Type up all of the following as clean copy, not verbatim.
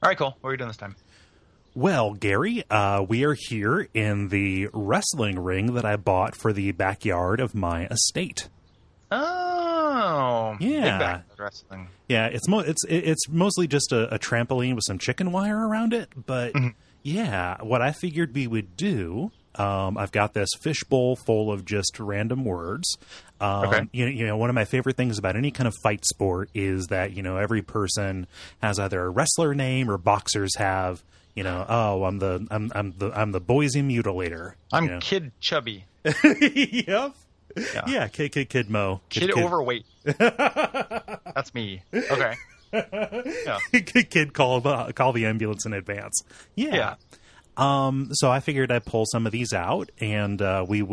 All right, cool. What are we doing this time? Well, Gary, we are here in the wrestling ring that I bought for the backyard of my estate. Oh, Yeah. Big backyard wrestling. Yeah, it's mostly just a trampoline with some chicken wire around it. But yeah, what I figured we would do, I've got this fishbowl full of just random words. Okay. You know, one of my favorite things about any kind of fight sport is that, you know, every person has either a wrestler name or boxers have, you know, I'm the Boise Mutilator. I'm you know. Kid Chubby. Yep. Yeah, Kid Mo. Kid Overweight. That's me. Okay. Yeah. Kid call the ambulance in advance. Yeah. So I figured I'd pull some of these out, and we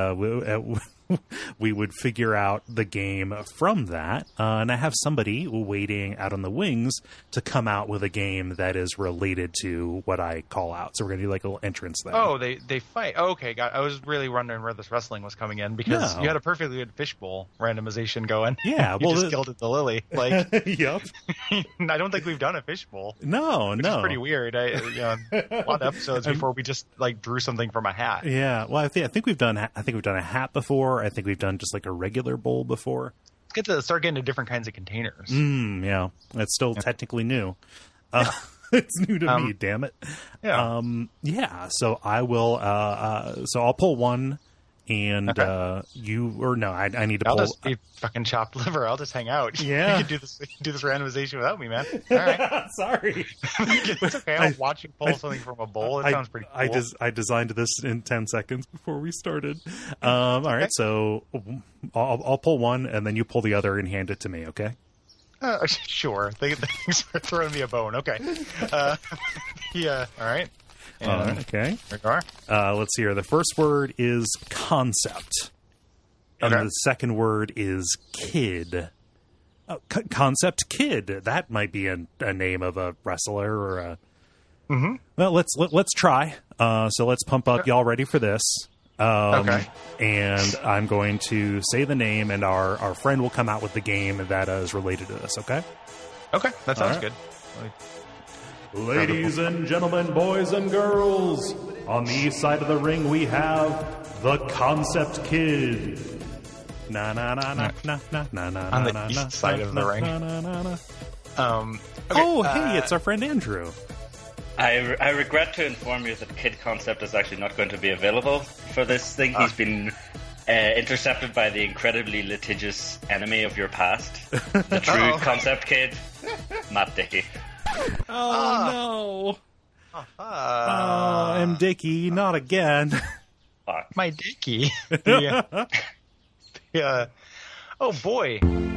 would figure out the game from that. And I have somebody waiting out on the wings to come out with a game that is related to what I call out. So we're gonna do like a little entrance thing. Oh, they fight. Oh, okay, got. I was really wondering where this wrestling was coming in because you had a perfectly good fishbowl randomization going. Yeah, you just killed it to Lily. Like, yep. I don't think we've done a fishbowl. No. Which is pretty weird. A lot of episodes before we just like drew something from a hat. Yeah. Well, I think we've done a hat before. I think we've done just like a regular bowl before. Let's get to start getting to different kinds of containers. Yeah. It's still technically new. It's new to me, damn it. Yeah. Yeah. So I will. So I'll pull one, and I need to I'll pull. just be fucking chopped liver. I'll just hang out. Yeah. You can do this randomization without me, man. All right. Sorry. It's okay. I'll watch you pull something from a bowl. It sounds pretty cool. I designed this in 10 seconds before we started. All right. So I'll pull one, and then you pull the other and hand it to me. Okay. Sure. Thanks for throwing me a bone. Okay. Yeah. All right. Okay. There you are. Let's see here. The first word is concept. And the second word is kid. Concept Kid. That might be a name of a wrestler or a... Mm-hmm. Well, let's try. So let's pump up. Y'all ready for this? Okay. And I'm going to say the name, and our friend will come out with the game that is related to this, okay? Okay, that sounds good. Ladies and gentlemen, boys and girls, on the east side of the ring we have the Concept Kid. Na na na na na na na na. On the east side of the ring. Hey, it's our friend Andrew. I regret to inform you that Kid Concept is actually not going to be available for this thing. He's been intercepted by the incredibly litigious enemy of your past, the true Concept Kid, Matt Dickey. Oh no! M. Dickey, not again. My Dickey. Yeah. Oh boy.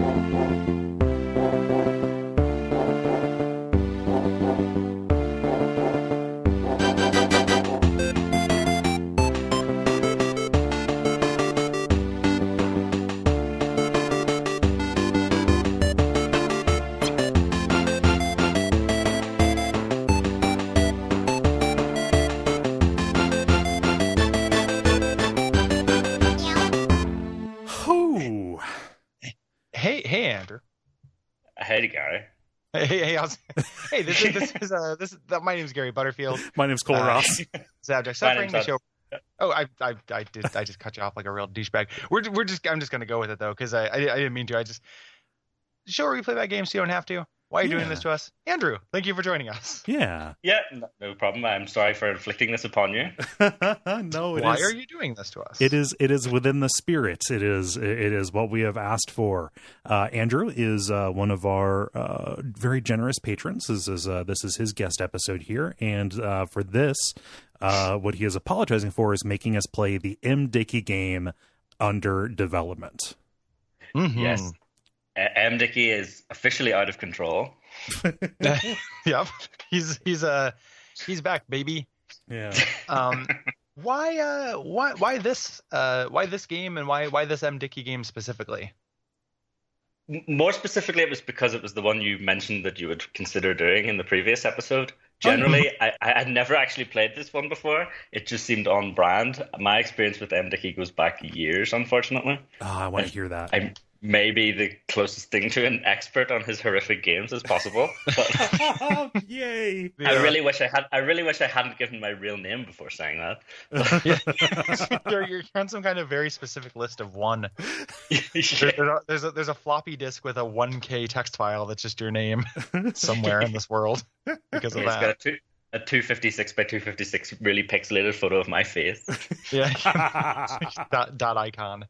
Hey, Andrew. Hey, Gary. Hey, my name's Gary Butterfield. My name's Cole Ross. Subject suffering the show. Oh, I just cut you off like a real douchebag. I'm just gonna go with it though because I didn't mean to. The show where we play that game so you don't have to. Why are you doing this to us? Andrew, thank you for joining us. Yeah. Yeah, no problem. I'm sorry for inflicting this upon you. No, Why are you doing this to us? It is within the spirit. It is what we have asked for. Andrew is one of our very generous patrons. This is his guest episode here, and for this, what he is apologizing for is making us play the M. Dickey game under development. Mm-hmm. Yes. M. Dickey is officially out of control. Yep, he's back, baby. Yeah. Why this game and why this M. Dickey game specifically? More specifically, it was because it was the one you mentioned that you would consider doing in the previous episode. Generally, I had never actually played this one before. It just seemed on brand. My experience with M. Dickey goes back years, unfortunately. Oh, I want to hear that. maybe the closest thing to an expert on his horrific games as possible. But Yay! I really wish I hadn't given my real name before saying that. You're on some kind of very specific list of one. There's a floppy disk with a 1K text file that's just your name somewhere in this world because of that. It's got a 256 by 256 really pixelated photo of my face. Yeah. dot icon.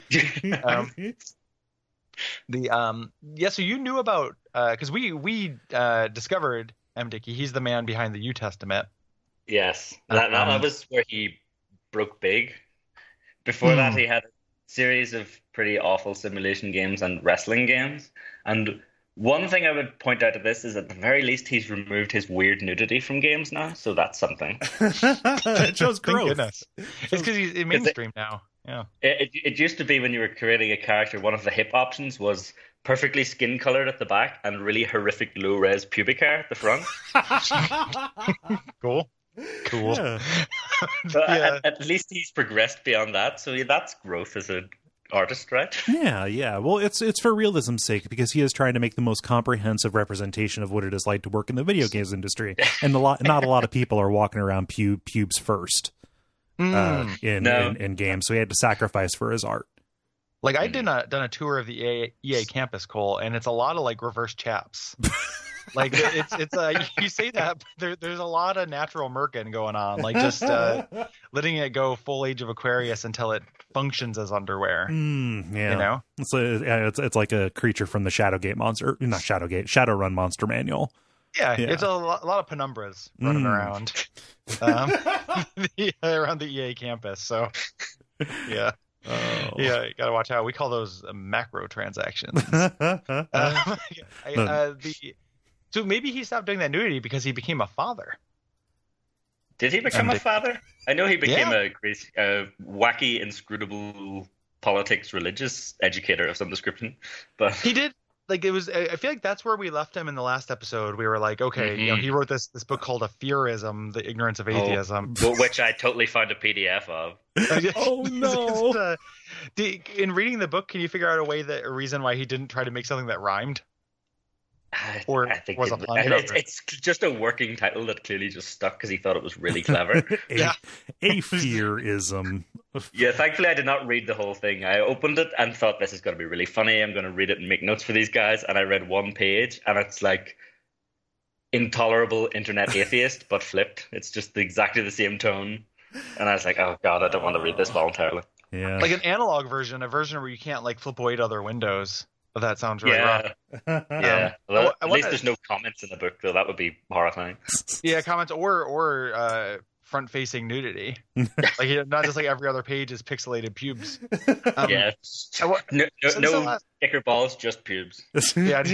So you knew about because we discovered M. Dickey. He's the man behind the U Testament. Yes, that was where he broke big. Before that, he had a series of pretty awful simulation games and wrestling games. And one thing I would point out of this is, at the very least, he's removed his weird nudity from games now. So that's something. It shows growth. Goodness. It's because he's mainstream now. Yeah. It used to be when you were creating a character, one of the hip options was perfectly skin colored at the back and really horrific low res pubic hair at the front. Cool. Yeah. At least he's progressed beyond that, so that's growth as an artist, right? Yeah. Well, it's for realism's sake, because he is trying to make the most comprehensive representation of what it is like to work in the video games industry, and not a lot of people are walking around pubes first. In games, so he had to sacrifice for his art. Like I done a tour of the EA campus, Cole, and it's a lot of like reverse chaps. Like it's you say that, but there's a lot of natural merkin going on, like just letting it go full Age of Aquarius until it functions as underwear. Yeah, you know, it's like a creature from the Shadowrun Monster Manual. Yeah, it's a lot of penumbras running around around the EA campus. So, yeah. Yeah, you gotta watch out. We call those macro transactions. So maybe he stopped doing that nudity because he became a father. Did he become a father? I know he became a wacky, inscrutable politics religious educator of some description. But he did. Like it was, I feel like that's where we left him in the last episode. We were like, okay, you know, he wrote this book called A Fearism, The Ignorance of Atheism, which I totally found a PDF of. Oh no! In reading the book, can you figure out a reason why he didn't try to make something that rhymed? Or I think was it's just a working title that clearly just stuck because he thought it was really clever. A fearism. Yeah, thankfully I did not read the whole thing. I opened it and thought, this is going to be really funny. I'm going to read it and make notes for these guys. And I read one page and it's like intolerable internet atheist, but flipped. It's just exactly the same tone. And I was like, oh God, I don't want to read this voluntarily. Yeah, like an analog version, a version where you can't like flip away to other windows. But that sounds really rough. Yeah. Well, at least there's no comments in the book, though. That would be horrifying. Yeah, comments or front-facing nudity. Like not just like every other page is pixelated pubes. No sticker balls, just pubes. Yeah.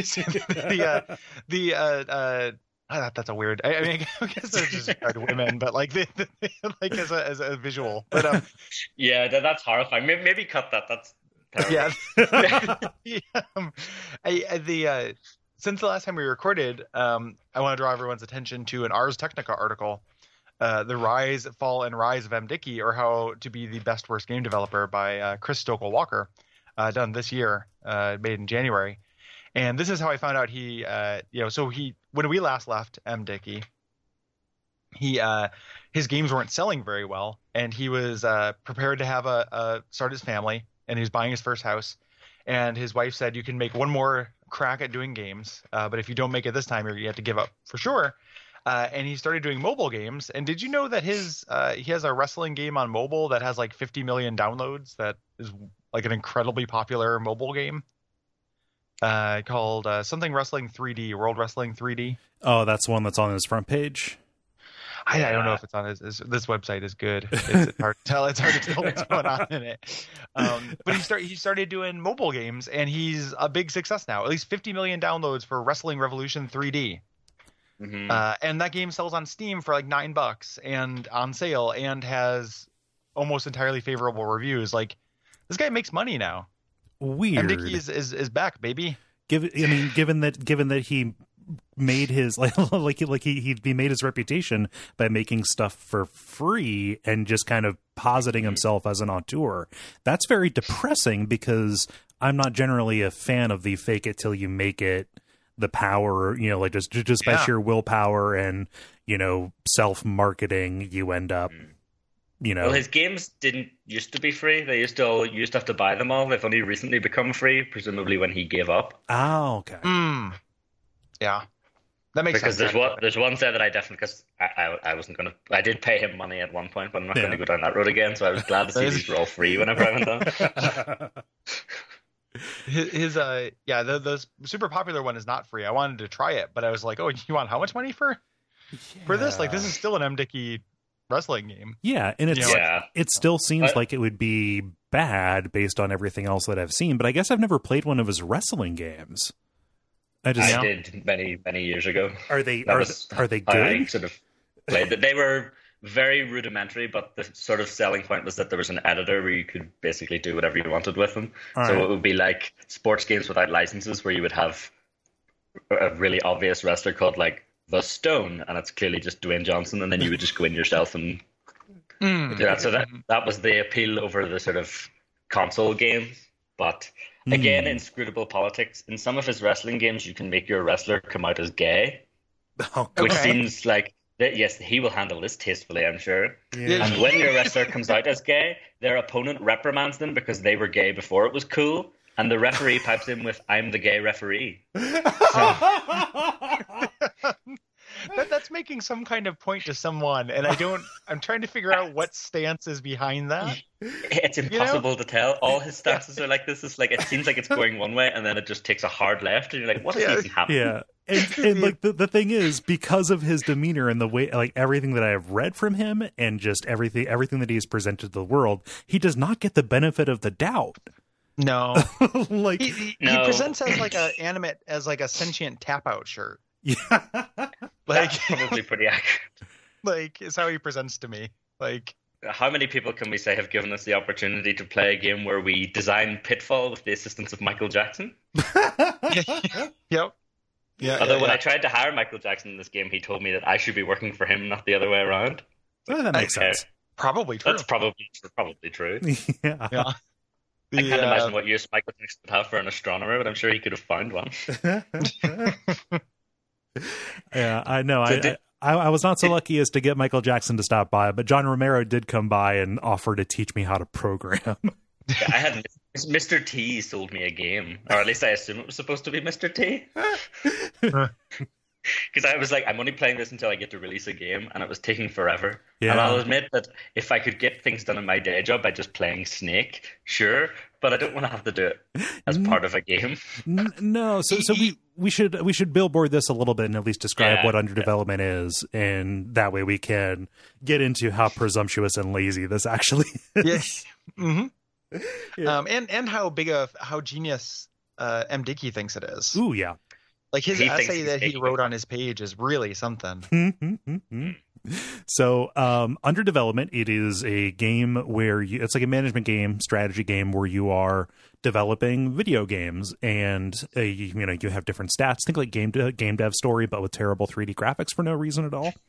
That's a weird. I mean, I guess they're just women, but like like as a visual. But that's horrifying. Maybe cut that. That's terrible. Yeah. Since the last time we recorded, I want to draw everyone's attention to an Ars Technica article, "The Rise, Fall, and Rise of M. Dickey, or How to Be the Best Worst Game Developer" by Chris Stokell-Walker, done this year, made in January. And this is how I found out he, when we last left M. Dickey, his games weren't selling very well, and he was prepared to have start his family, and he was buying his first house. And his wife said, "You can make one more crack at doing games, but if you don't make it this time, you have to give up for sure." And he started doing mobile games. And did you know that he has a wrestling game on mobile that has like 50 million downloads? That is like an incredibly popular mobile game called something Wrestling 3D, World Wrestling 3D. Oh, that's one that's on his front page. I don't know if it's on his. This website is good. It's hard to tell. It's hard to tell what's going on in it. But he started doing mobile games, and he's a big success now. At least 50 million downloads for Wrestling Revolution 3D. Mm-hmm. And that game sells on Steam for like $9 and on sale, and has almost entirely favorable reviews. Like, this guy makes money now. Weird. M. Dickey is back, baby. Given that he made his he made his reputation by making stuff for free and just kind of positing himself as an auteur. That's very depressing because I'm not generally a fan of the fake it till you make it, the power, like just by sheer willpower and, self-marketing, you end up, Well, his games didn't used to be free. They used to have to buy them all. They've only recently become free, presumably when he gave up. Oh, okay. Yeah. That makes sense. Because there's one set that I definitely, because I wasn't going to, I did pay him money at one point, but I'm not going to go down that road again, so I was glad to see these were all free whenever I went down. The super popular one is not free. I wanted to try it, but I was like, oh, you want how much money for this? Like, this is still an MDickie wrestling game. Yeah, and it still seems like it would be bad based on everything else that I've seen, but I guess I've never played one of his wrestling games. I did many years ago. Are they good? I sort of played that. They were very rudimentary, but the sort of selling point was that there was an editor where you could basically do whatever you wanted with them. It would be like sports games without licenses, where you would have a really obvious wrestler called like The Stone, and it's clearly just Dwayne Johnson, and then you would just go in yourself and do that. So that was the appeal over the sort of console games. But again, inscrutable politics. In some of his wrestling games, you can make your wrestler come out as gay, which seems like, yes, he will handle this tastefully, I'm sure. Yeah. And when your wrestler comes out as gay, their opponent reprimands them because they were gay before it was cool, and the referee pipes in with, "I'm the gay referee." That's making some kind of point to someone, and I'm trying to figure out what stance is behind that. It's impossible to tell. All his stances are like this. It's like, it seems like it's going one way, and then it just takes a hard left, and you're like, what is even happening? Yeah. And like the thing is, because of his demeanor and the way, like everything that I have read from him and just everything that he's presented to the world, he does not get the benefit of the doubt. No. Like he presents as like a sentient tap out shirt. Yeah. That's probably pretty accurate. Like, it's how he presents to me. Like, how many people can we say have given us the opportunity to play a game where we design Pitfall with the assistance of Michael Jackson? Yep. Yeah. Although when I tried to hire Michael Jackson in this game, he told me that I should be working for him, not the other way around. Well, that makes sense. Probably true. That's probably true. Yeah. I can't imagine what use Michael Jackson would have for an astronomer, but I'm sure he could have found one. Yeah, I know. I was not so lucky as to get Michael Jackson to stop by, but John Romero did come by and offer to teach me how to program. I had Mr. T sold me a game, or at least I assume it was supposed to be Mr. T. Because I was like, I'm only playing this until I get to release a game, and it was taking forever. Yeah. And I'll admit that if I could get things done in my day job by just playing Snake, sure, but I don't want to have to do it as part of a game. No, so we should billboard this a little bit and at least describe what under development is, and that way we can get into how presumptuous and lazy this actually is. Yes. Mm-hmm. Yeah. And how genius MDickie thinks it is. Ooh, yeah. Like his essay that he wrote on his page is really something. So, under development, it is a game where it's like a management game, strategy game where you are developing video games, and you have different stats. Think like game dev story, but with terrible 3D graphics for no reason at all.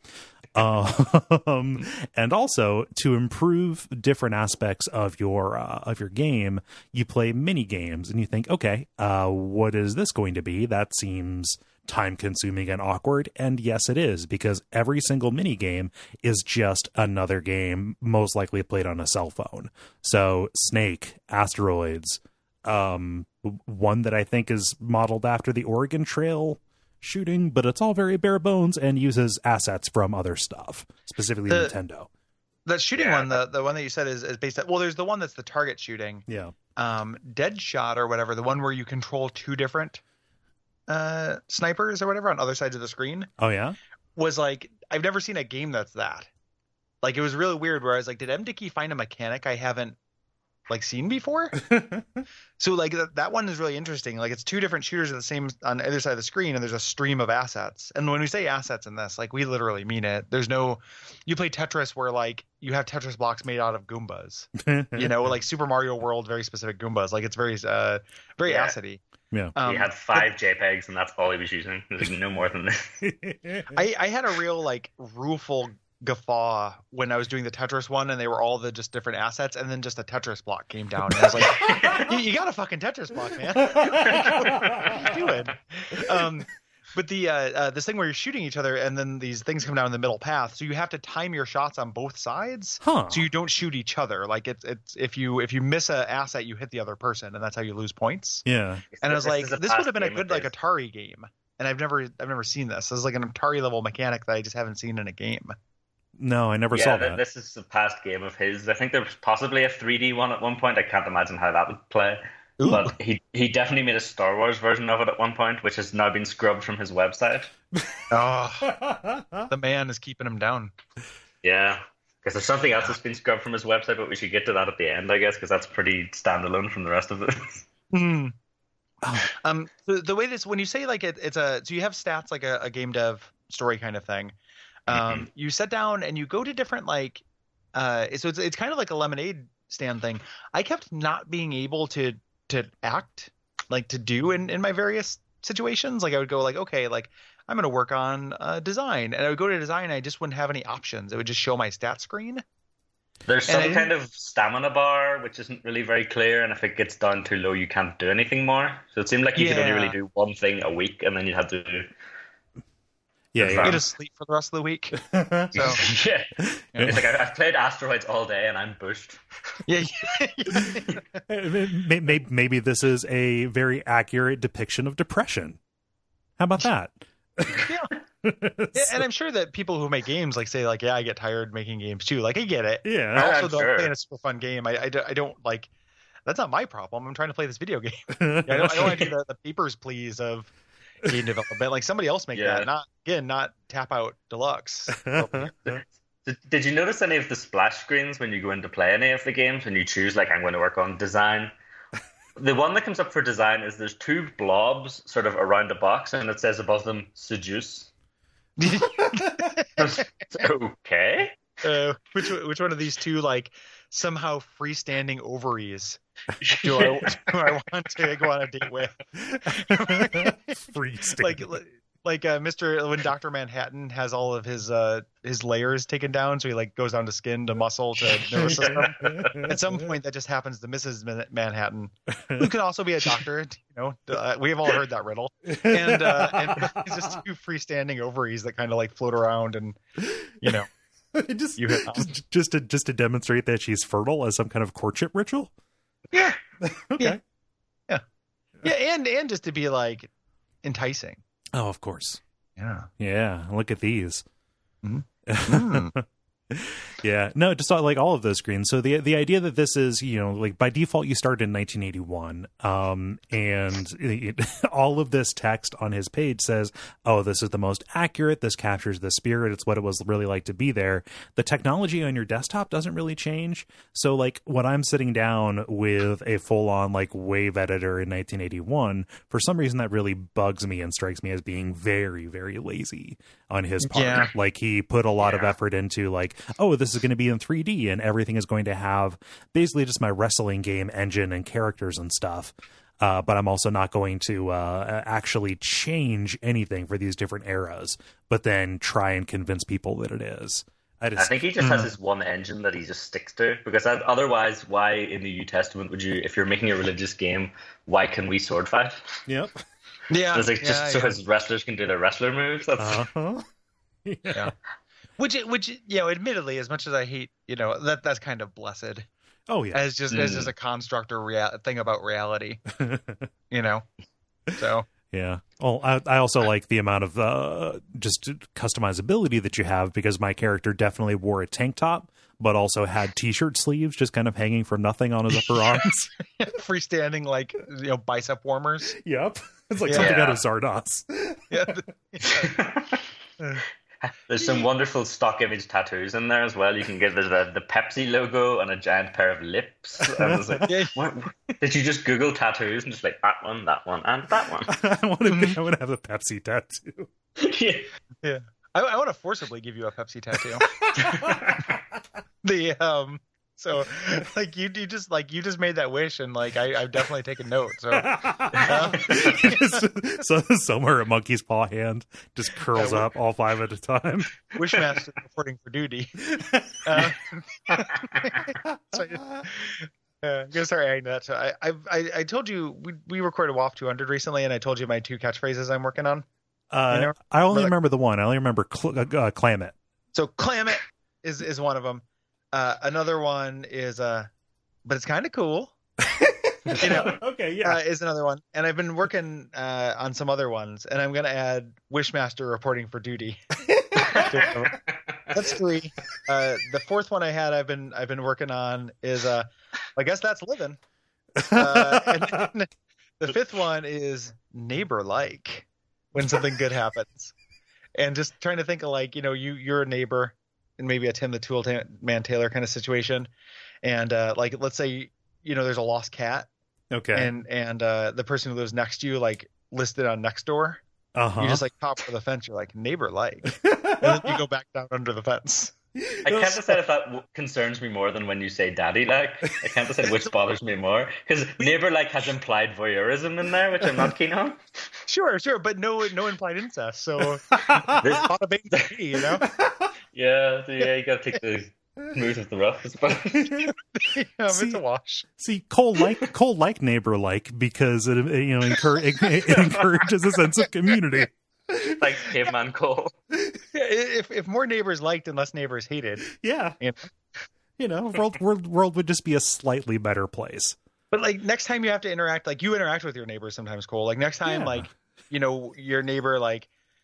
And also to improve different aspects of your game, you play mini games, and you think, okay, what is this going to be? That seems time consuming and awkward. And yes, it is, because every single mini game is just another game, most likely played on a cell phone. So Snake, Asteroids, one that I think is modeled after the Oregon Trail shooting, but it's all very bare bones and uses assets from other stuff, specifically Nintendo. The shooting one, the one that you said is based on, well, there's the one that's the target shooting. Yeah. Deadshot or whatever, the one where you control two different snipers or whatever on other sides of the screen. Oh yeah. Was like, I've never seen a game that's that. Like, it was really weird where I was like, did MDickie find a mechanic I haven't like seen before? So like that one is really interesting. Like, it's two different shooters on either side of the screen, and there's a stream of assets. And when we say assets in this, like, we literally mean it. There's no, you play Tetris where like you have Tetris blocks made out of Goombas, like Super Mario World, very specific Goombas. Like, it's very very assety. Yeah. He had 5 JPEGs, and that's all he was using. There's no more than this. I had a real like rueful guffaw when I was doing the Tetris one, and they were all the just different assets, and then just a Tetris block came down, and I was like, you got a fucking Tetris block, man. What are you doing? But this thing where you're shooting each other, and then these things come down in the middle path, so you have to time your shots on both sides, so you don't shoot each other. Like it's if you miss an asset, you hit the other person, and that's how you lose points. Yeah. And I was like, this would have been a good like Atari game, and I've never seen this. This is like an Atari level mechanic that I just haven't seen in a game. No, I never saw that. This is a past game of his. I think there was possibly a 3D one at one point. I can't imagine how that would play. Ooh. But he definitely made a Star Wars version of it at one point, which has now been scrubbed from his website. Oh, the man is keeping him down. Yeah, because there's something else that's been scrubbed from his website, but we should get to that at the end, I guess, because that's pretty standalone from the rest of it. The way this, when you say like it's so you have stats like a game dev story kind of thing. You sit down and you go to different like, so it's kind of like a lemonade stand thing. I kept not being able to act, like to do in my various situations. Like I would go like, okay, like I'm going to work on design, and I would go to design and I just wouldn't have any options. It would just show my stat screen. There's some kind of stamina bar, which isn't really very clear, and if it gets down too low, you can't do anything more. So it seemed like you could only really do one thing a week, and then you'd have to do... You just sleep for the rest of the week. So, It's like I've played Asteroids all day and I'm bushed. Maybe this is a very accurate depiction of depression. How about that? And I'm sure that people who make games like say like, I get tired making games too. Like I get it. Yeah. I also don't play a super fun game. I don't like. That's not my problem. I'm trying to play this video game. I don't want to do the Papers, Please of game development. Like somebody else make that. Not Tap Out Deluxe. Did you notice any of the splash screens when you go in to play any of the games, when you choose like I'm going to work on design? The one that comes up for design is there's 2 blobs sort of around a box, and it says above them seduce. Okay. Which one of these 2 like somehow freestanding ovaries do I want to go on a date with? Freestanding. Like Mr. when Dr. Manhattan has all of his layers taken down, so he like goes down to skin to muscle to nervous system. At some point, that just happens to Mrs. Manhattan, who could also be a doctor. We have all heard that riddle. And it's just 2 freestanding ovaries that kind of like float around, and just to demonstrate that she's fertile as some kind of courtship ritual. Yeah. Okay. Yeah. And just to be like enticing. Oh, of course. Yeah. Look at these. Mm-hmm. Yeah, no, just like all of those screens. So the idea that this is, like by default you start in 1981, and all of this text on his page says, oh, this is the most accurate, this captures the spirit, it's what it was really like to be there. The technology on your desktop doesn't really change. So like when I'm sitting down with a full-on like wave editor in 1981, for some reason that really bugs me and strikes me as being very, very lazy on his part. Yeah. Like he put a lot of effort into like, oh, this is going to be in 3D and everything is going to have basically just my wrestling game engine and characters and stuff. But I'm also not going to actually change anything for these different eras, but then try and convince people that it is. I think he just has this one engine that he just sticks to, because otherwise, why in the New Testament would you, if you're making a religious game, why can we sword fight? Yep. Yeah. So his wrestlers can do their wrestler moves. That's... Yeah. Which admittedly, as much as I hate, that's kind of blessed. Oh yeah. As just a construct or thing about reality. So. Yeah. Well, I also like the amount of just customizability that you have, because my character definitely wore a tank top, but also had t-shirt sleeves just kind of hanging from nothing on his upper arms. Freestanding, like, bicep warmers. Yep. It's like something out of Zardoz. There's some wonderful stock image tattoos in there as well. You can get the Pepsi logo and a giant pair of lips. And it's like, did you just Google tattoos and just like that one, and that one? I want to have a Pepsi tattoo. Yeah. I want to forcibly give you a Pepsi tattoo. So, like, you just made that wish, and like I've definitely taken note. So, so somewhere a monkey's paw hand just curls up all 5 at a time. Wishmaster reporting for duty. So, I'm gonna start adding that. So I told you we recorded WAF 200 recently, and I told you my 2 catchphrases I'm working on. I only remember the one. I only remember clam it. So clam it is one of them. Another one is but it's kind of cool. Okay, yeah. Is another one, and I've been working on some other ones, and I'm gonna add Wishmaster reporting for duty. That's 3. The 4th one I've been working on is I guess that's living. And then the 5th one is neighbor like, when something good happens, and just trying to think of like, you're a neighbor in maybe a Tim the Tool Man Taylor kind of situation, and like let's say there's a lost cat, okay, and the person who lives next to you like listed on Nextdoor. You just like hop over the fence. You're like neighbor like, and then you go back down under the fence. I can't decide if that concerns me more than when you say daddy like. I can't decide which bothers me more, because neighbor like has implied voyeurism in there, which I'm not keen on. Sure, but no implied incest. So there's a lot of baby, Yeah, you gotta take the smooth of the rough, I suppose. It's a wash. See, Cole like neighbor like because it encourages a sense of community. Thanks, Caveman Cole. If more neighbors liked and less neighbors hated, yeah, world would just be a slightly better place. But like next time you have to interact, like you interact with your neighbors sometimes, Cole. Like next time, like your neighbor like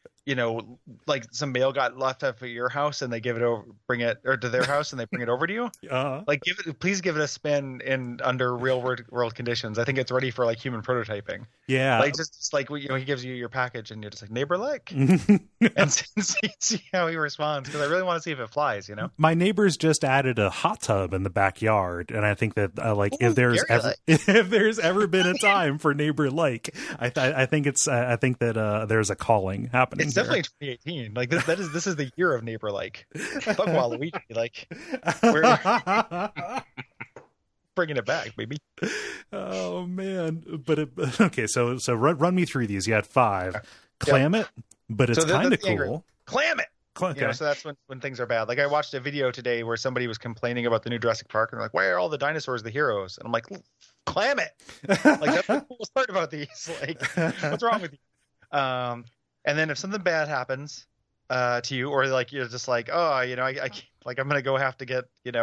some mail got left up at your house and they bring it to their house and they bring it over to you. Like please give it a spin under real world conditions. I think it's ready for like human prototyping. Yeah. Like just like he gives you your package and you're just like neighbor like, and see how he responds, because I really want to see if it flies. My neighbors just added a hot tub in the backyard, and I think that if there's ever been a time for neighbor like, I think that there's a calling happening. It's definitely 2018. Like this is the year of neighbor like. Fuck Waluigi, like we're bringing it back, baby. Oh man! But okay, so run me through these. You had 5. Clam it, but it's kind of cool. Clam it. Okay. So that's when things are bad. Like I watched a video today where somebody was complaining about the new Jurassic Park, and they're like, "Why are all the dinosaurs the heroes?" And I'm like, "Clam it!" Like that's the coolest part about these. Like, what's wrong with you? And then if something bad happens to you, or like you're just like, oh, I like I'm gonna go have to get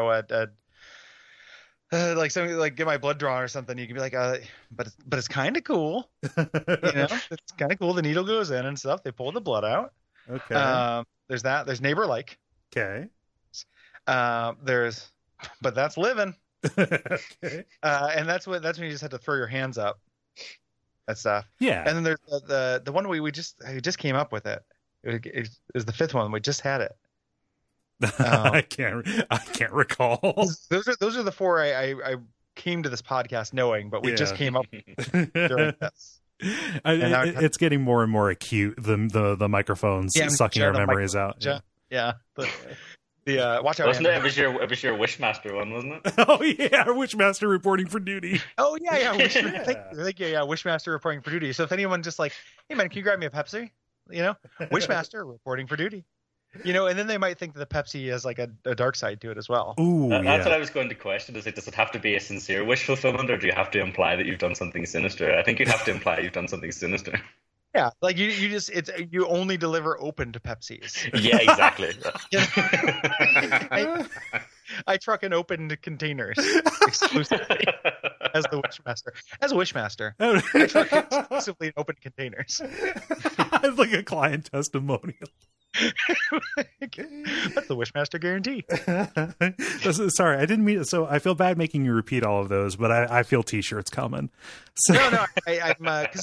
like something like get my blood drawn or something, you can be like, but it's kind of cool, it's kind of cool. The needle goes in and stuff. They pull the blood out. Okay. There's that. There's neighbor like. Okay. But that's living. Okay. And that's when you just have to throw your hands up. That stuff. Yeah. And then there's the one we just came up with it. It was the 5th one. We just had it. I can't recall. Those are the 4 I came to this podcast knowing, but we just came up during this. It's getting more and more acute. The microphones sucking our memories out. Yeah. Watch out. Wasn't it? It was your Wishmaster one, wasn't it? Oh yeah, Wishmaster reporting for duty. Oh yeah. Wishmaster reporting for duty. So if anyone just like, hey man, can you grab me a Pepsi? Wishmaster reporting for duty. And then they might think that the Pepsi has like a dark side to it as well. Ooh, that's what I was going to question. Does it have to be a sincere wish fulfillment, or do you have to imply that you've done something sinister? I think you'd have to imply you've done something sinister. Yeah, like you only deliver open to Pepsis. Yeah, exactly. I truck in open containers exclusively as the Wishmaster. As a Wishmaster, I truck exclusively in open containers. It's like a client testimonial. That's the Wishmaster guarantee. Sorry, I didn't mean. So I feel bad making you repeat all of those, but I feel T-shirts coming. So. No, I'm because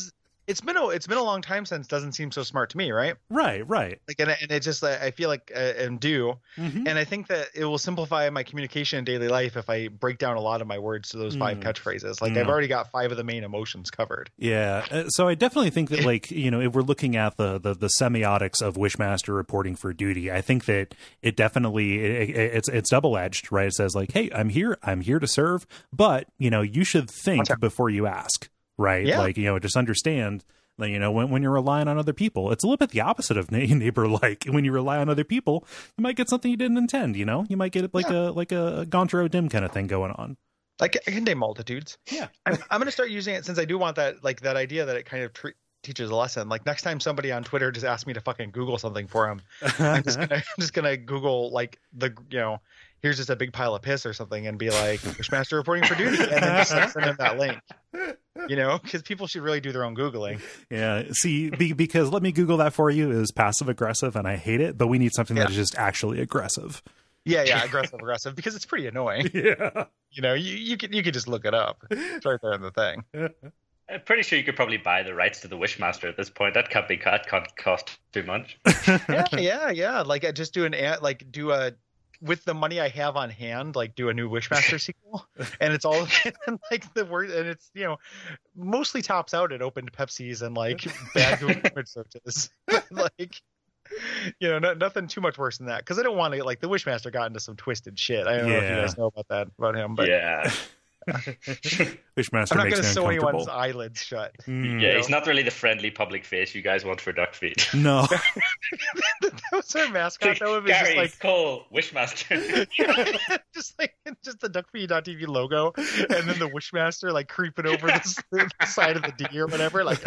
it's been a long time since doesn't seem so smart to me, right? Right. Like, and it just, I feel like and do, and I think that it will simplify my communication in daily life if I break down a lot of my words to those 5 catchphrases. Like I've already got 5 of the main emotions covered. Yeah. So I definitely think that, like, if we're looking at the semiotics of Wishmaster reporting for duty, I think that it definitely it's double edged, right? It says like, hey, I'm here to serve, but you should think before you ask. Right. Yeah. Like, just understand that, when you're relying on other people, it's a little bit the opposite of neighbor. Like when you rely on other people, you might get something you didn't intend, you might get like a Gontro Dim kind of thing going on. Like I can name multitudes. Yeah. I'm going to start using it since I do want that, like that idea that it kind of teaches a lesson. Like next time somebody on Twitter just asks me to fucking Google something for them, I'm just going to Google like here's just a big pile of piss or something and be like, Wishmaster reporting for duty, and then just send them that link. Because people should really do their own Googling. Yeah. See, because let me Google that for you is passive aggressive, and I hate it, but we need something that is just actually aggressive. Yeah, aggressive, because it's pretty annoying. Yeah. You could just look it up. It's right there in the thing. I'm pretty sure you could probably buy the rights to the Wishmaster at this point. That can't cost too much. Yeah. Like I just do with the money I have on hand, like do a new Wishmaster sequel, and it's all like the word, and it's mostly tops out at opened Pepsis and like bad Google image searches, like nothing too much worse than that, because I don't want to, like, the Wishmaster got into some twisted shit. I don't know if you guys know about him, but yeah. Wishmaster I'm not makes going to me sew uncomfortable. anyone's eyelids shut. Yeah, he's not really the friendly public face you guys want for Duck Feet. No. That was our mascot, though. It was Gary, just like Cole, Wishmaster. just the DuckFeed.tv logo, and then the Wishmaster like creeping over the side of the D or whatever, like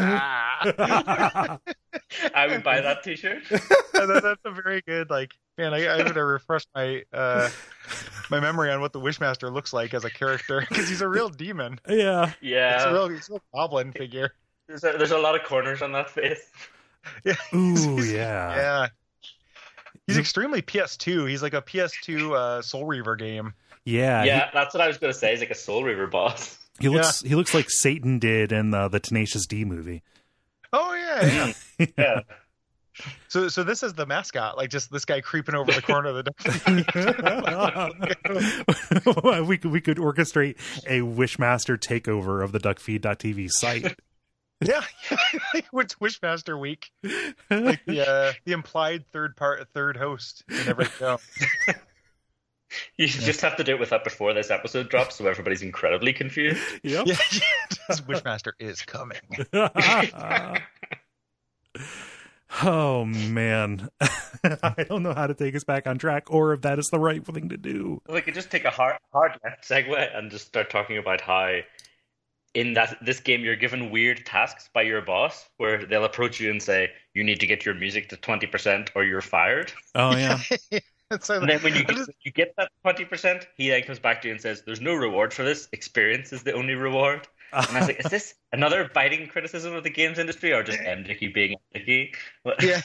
I would buy that T-shirt. That's a very good, like, man. I'm gonna refresh my my memory on what the Wishmaster looks like as a character, because he's a real demon. Yeah. It's a real goblin figure. There's a lot of corners on that face. Yeah. Ooh, yeah. Yeah. He's extremely PS2. He's like a PS2 Soul Reaver game. Yeah. Yeah, that's what I was going to say. He's like a Soul Reaver boss. He looks like Satan did in the Tenacious D movie. Oh yeah. Yeah. So this is the mascot, like just this guy creeping over the corner of the duck. we could orchestrate a Wishmaster takeover of the DuckFeed.tv site. Yeah, it's Wishmaster Week, like the implied third host in every show. You just have to do it with that before this episode drops, so everybody's incredibly confused. Yep. Yeah, Wishmaster is coming. Oh man, I don't know how to take us back on track, or if that is the right thing to do. We could just take a hard left segue and just start talking about how in this game you're given weird tasks by your boss, where they'll approach you and say, "You need to get your music to 20% or you're fired." Oh yeah. So and then when you get that 20%, he then comes back to you and says, "There's no reward for this. Experience is the only reward." And I was like, is this another biting criticism of the games industry, or just MDicky being MDicky? Yeah.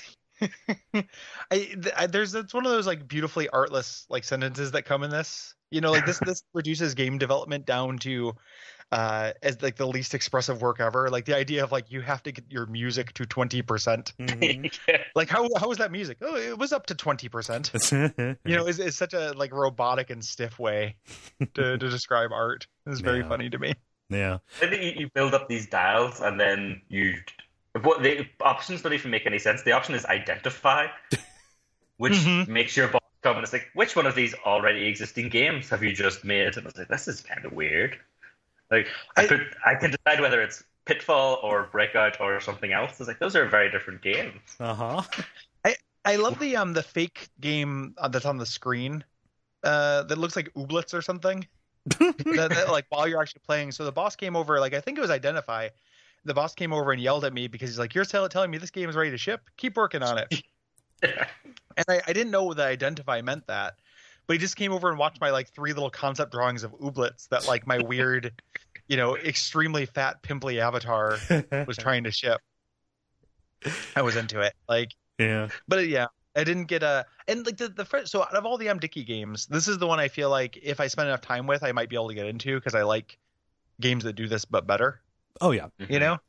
It's one of those like beautifully artless like sentences that come in this. Like this reduces game development down to as like the least expressive work ever. Like the idea of like you have to get your music to 20%. Mm-hmm. Yeah. Like how was that music? Oh, it was up to 20%. Is such a like robotic and stiff way to describe art. It's very funny to me. Yeah. I think you build up these dials and then the options don't even make any sense. The option is identify, which makes your boss come and it's like, which one of these already existing games have you just made? And I was like, this is kind of weird. Like I can decide whether it's Pitfall or Breakout or something else. It's like those are very different games. I love the fake game that's on the screen that looks like Ooblets or something. that like while you're actually playing. So the boss came over, like I think it was Identify. The boss came over and yelled at me because he's like, "You're telling me this game is ready to ship? Keep working on it." And I didn't know that Identify meant that, but he just came over and watched my like 3 little concept drawings of Ooblets that like my weird, extremely fat pimply avatar was trying to ship. I was into it, like yeah, but yeah. I didn't get and like so out of all the MDicky games, this is the one I feel like if I spend enough time with, I might be able to get into because I like games that do this but better. Oh yeah,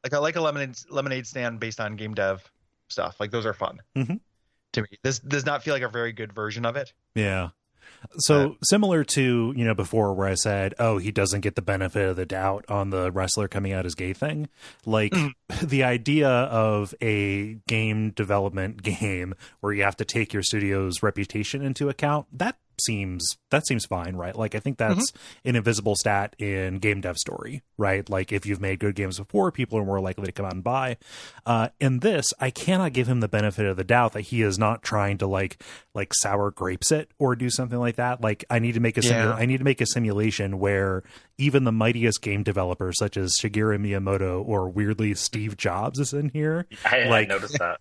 Like I like a lemonade stand based on game dev stuff. Like those are fun to me. This does not feel like a very good version of it. Yeah. So similar to, before where I said, oh, he doesn't get the benefit of the doubt on the wrestler coming out as gay thing. Like the idea of a game development game where you have to take your studio's reputation into account, that seems fine, right? Like I think that's an invisible stat in game dev story, right? Like if you've made good games before, people are more likely to come out and buy. In this, I cannot give him the benefit of the doubt that he is not trying to like sour grapes it or do something like that. Like I need to make a simulation where even the mightiest game developers such as Shigeru Miyamoto or weirdly Steve Jobs is in here. I noticed that.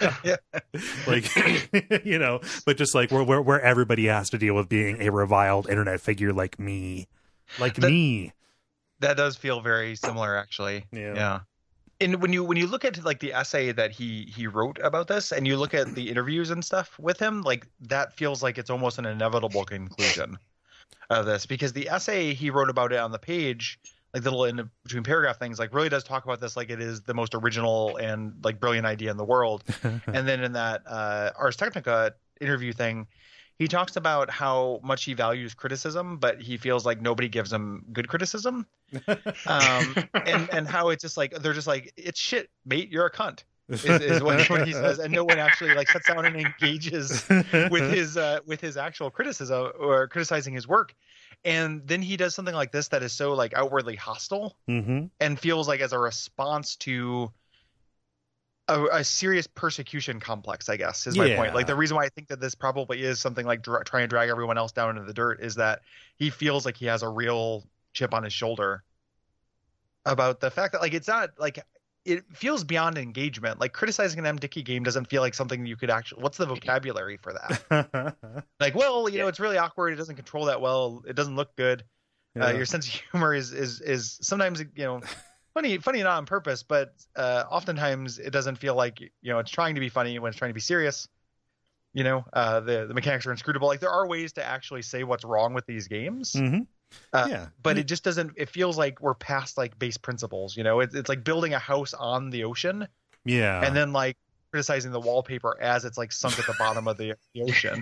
Like but just like where everybody has to deal with being a reviled internet figure like me. Me. That does feel very similar, actually. Yeah. And when you look at like the essay that he wrote about this, and you look at the interviews and stuff with him, like that feels like it's almost an inevitable conclusion of this, because the essay he wrote about it on the page, like the little in between paragraph things, like really does talk about this like it is the most original and like brilliant idea in the world. And then in that Ars Technica interview thing, he talks about how much he values criticism, but he feels like nobody gives him good criticism. And how it's just like, they're just like, it's shit, mate, you're a cunt, is what he says. And no one actually like sits down and engages with his actual criticism or criticizing his work. And then he does something like this that is so like outwardly hostile and feels like as a response to a serious persecution complex, I guess, is my point. Like the reason why I think that this probably is something like trying to drag everyone else down into the dirt is that he feels like he has a real chip on his shoulder about the fact that like it's not like it feels beyond engagement. Like criticizing an M. Dickey game doesn't feel like something you could actually. What's the vocabulary for that? Like, well, it's really awkward. It doesn't control that well. It doesn't look good. Your sense of humor is sometimes funny not on purpose, but oftentimes it doesn't feel like it's trying to be funny when it's trying to be serious. The mechanics are inscrutable. Like there are ways to actually say what's wrong with these games. But it just doesn't. It feels like we're past like base principles. It's like building a house on the ocean. And then like criticizing the wallpaper as it's like sunk at the bottom of the ocean.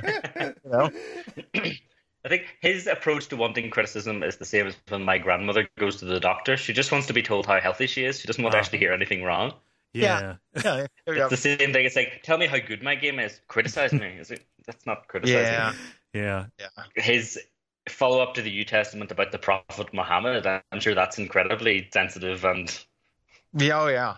I think his approach to wanting criticism is the same as when my grandmother goes to the doctor. She just wants to be told how healthy she is. She doesn't want to actually hear anything wrong. Yeah. It's the same thing. It's like, tell me how good my game is. Criticize me. That's not criticizing. Yeah. His follow-up to the New Testament about the Prophet Muhammad, I'm sure that's incredibly sensitive and... Yeah.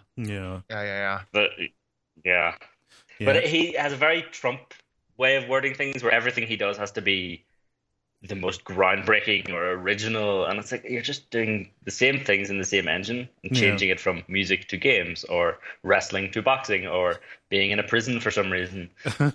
But he has a very Trump way of wording things where everything he does has to be the most groundbreaking or original, and it's like you're just doing the same things in the same engine and changing it from music to games or wrestling to boxing or being in a prison for some reason.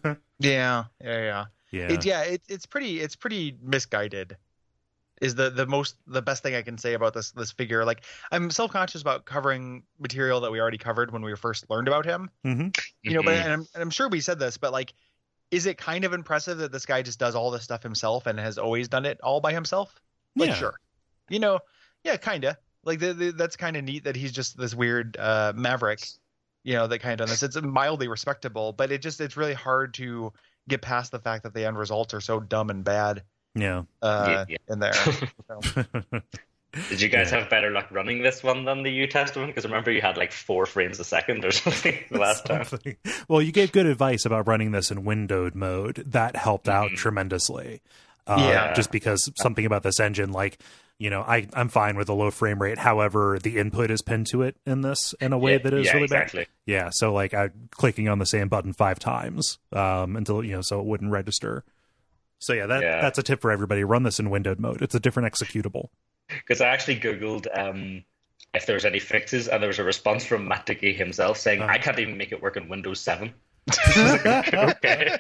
It's pretty misguided is the best thing I can say about this figure. Like I'm self-conscious about covering material that we already covered when we first learned about him. But and I'm sure we said this, but like, is it kind of impressive that this guy just does all this stuff himself and has always done it all by himself? Like, sure. Kind of. Like, that's kind of neat that he's just this weird maverick, that kind of done this. It's mildly respectable, but it's really hard to get past the fact that the end results are so dumb and bad. In there. Did you guys have better luck running this one than the New Testament? Because remember, you had like 4 frames a second or something the last time. Well, you gave good advice about running this in windowed mode. That helped out tremendously. Just because something about this engine, like, I'm fine with a low frame rate. However, the input is pinned to it in this in a way that is really exactly. bad. Yeah, so like clicking on the same button 5 times until, so it wouldn't register. So that's a tip for everybody. Run this in windowed mode. It's a different executable. Because I actually Googled if there was any fixes, and there was a response from Matt Dickey himself saying, I can't even make it work in Windows 7. Okay.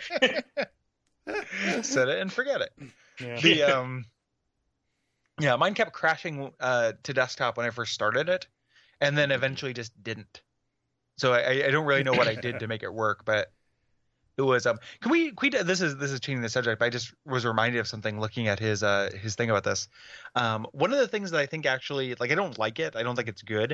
Set it and forget it. Mine kept crashing to desktop when I first started it, and then eventually just didn't. So I don't really know what I did to make it work, but it was can we this is changing the subject, but I just was reminded of something looking at his thing about this. One of the things that I think actually, like, I don't like it, I don't think it's good,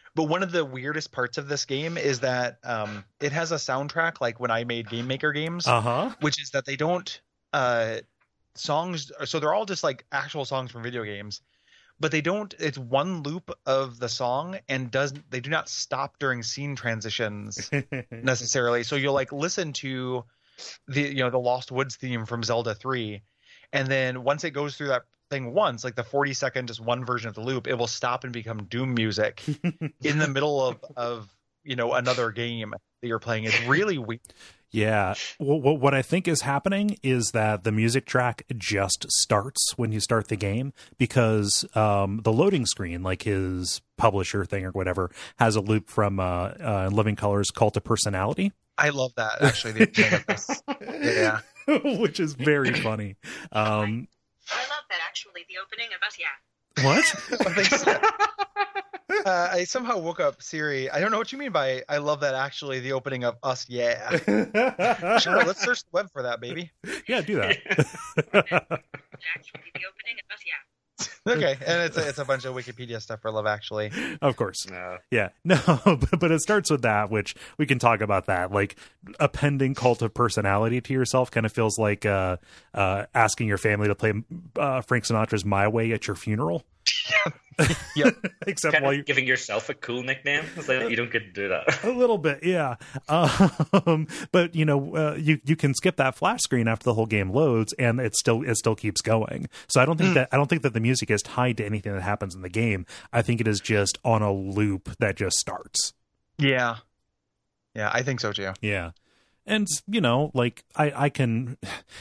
But one of the weirdest parts of this game is that it has a soundtrack like when I made Game Maker games, which is that they don't songs. So they're all just like actual songs from video games, but they don't. It's one loop of the song and they do not stop during scene transitions necessarily. So you'll like listen to the Lost Woods theme from Zelda 3, and then once it goes through that thing once, like the 40-second just one version of the loop, it will stop and become Doom music in the middle of another game that you're playing. It's really weird. Yeah. Well, what I think is happening is that the music track just starts when you start the game, because the loading screen, like his publisher thing or whatever, has a loop from Living Color's Cult of Personality. I love that, actually. The opening of this. Yeah. Which is very funny. I love that, actually. The opening of Us, What? I somehow woke up Siri. I don't know what you mean by I love that, actually. The opening of Us, yeah. Sure, let's search the web for that, baby. Yeah, do that. Actually, the opening of Us, yeah. Okay, and it's a bunch of Wikipedia stuff for Love Actually. Of course. Yeah. No, but it starts with that, which we can talk about that. Like, appending Cult of Personality to yourself kind of feels like asking your family to play Frank Sinatra's My Way at your funeral. Yep. Except kind while you're giving yourself a cool nickname. It's like you don't get to do that. A little bit, yeah. But you can skip that flash screen after the whole game loads, and it still keeps going. So I don't think that the music is tied to anything that happens in the game. I think it is just on a loop that just starts. Yeah, I think so too. Yeah. And, like, I can,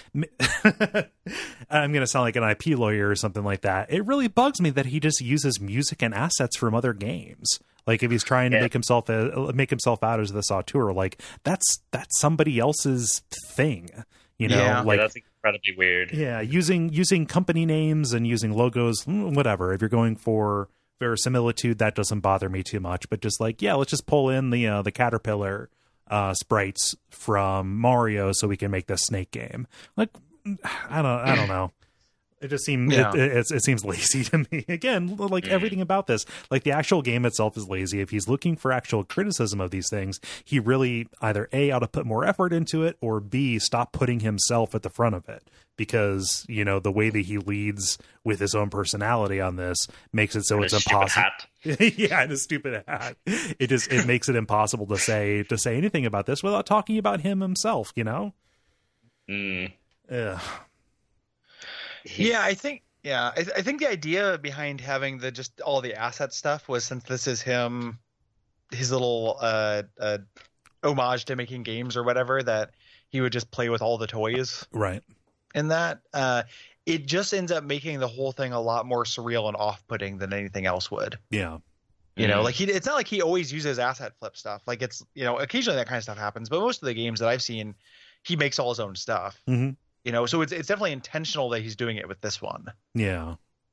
I'm going to sound like an IP lawyer or something like that. It really bugs me that he just uses music and assets from other games. Like, if he's trying to make himself out as this auteur, like, that's somebody else's thing, Yeah, like, that's incredibly weird. Yeah, using company names and using logos, whatever. If you're going for verisimilitude, that doesn't bother me too much. But just like, let's just pull in the Caterpillar sprites from Mario so we can make this Snake game. Like, I don't know. It just seems it seems lazy to me. Again, like everything about this, like the actual game itself is lazy. If he's looking for actual criticism of these things, he really either A, ought to put more effort into it, or B, stop putting himself at the front of it. Because, the way that he leads with his own personality on this makes it so it's impossible. Yeah, and a stupid hat. It makes it impossible to say anything about this without talking about him himself, Yeah. Yeah, I think the idea behind having just all the asset stuff was, since this is his little homage to making games or whatever, that he would just play with all the toys. Right. And that it just ends up making the whole thing a lot more surreal and off-putting than anything else would. Yeah. Like it's not like he always uses asset flip stuff. Like it's, occasionally that kind of stuff happens, but most of the games that I've seen, he makes all his own stuff. Mm-hmm. So it's definitely intentional that he's doing it with this one. Yeah.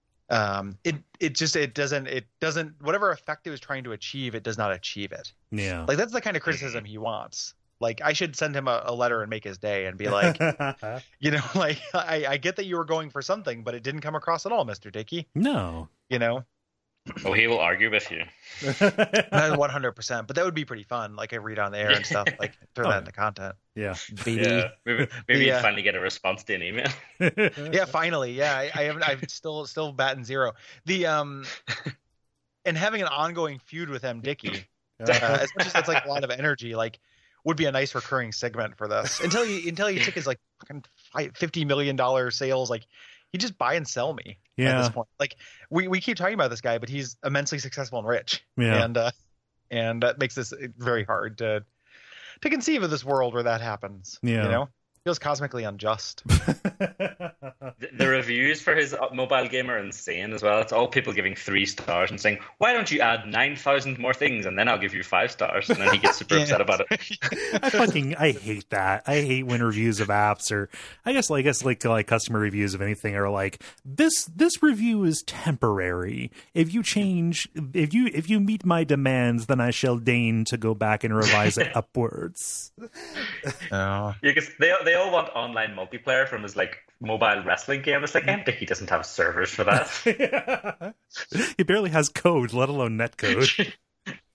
It doesn't whatever effect it was trying to achieve, it does not achieve it. Yeah. Like that's the kind of criticism he wants. Like I should send him a letter and make his day and be like, like I get that you were going for something, but it didn't come across at all, Mr. Dickey. No. Oh, he will argue with you. 100%. But that would be pretty fun. Like I read on the air and stuff. Like throw that in the content. Yeah. Yeah. Maybe you finally get a response to an email. Yeah, finally. Yeah, I haven't. I'm still batting zero. The and having an ongoing feud with M. Dickey, as much as that's like a lot of energy, like would be a nice recurring segment for this. Until you took his like fucking $50 million sales, like. He just buy and sell me at this point. Like we keep talking about this guy, but he's immensely successful and rich. Yeah. And that makes this very hard to conceive of this world where that happens. Yeah. Feels cosmically unjust. The reviews for his mobile game are insane as well. It's all people giving 3 stars and saying, "Why don't you add 9,000 more things and then I'll give you 5 stars?" And then he gets super upset about it. I hate that. I hate when reviews of apps, or I guess like customer reviews of anything, are like, this review is temporary. If you meet my demands, then I shall deign to go back and revise it upwards. Oh. Yeah, because they all want online multiplayer from his like mobile wrestling game. It's like, he doesn't have servers for that. He barely has code, let alone netcode.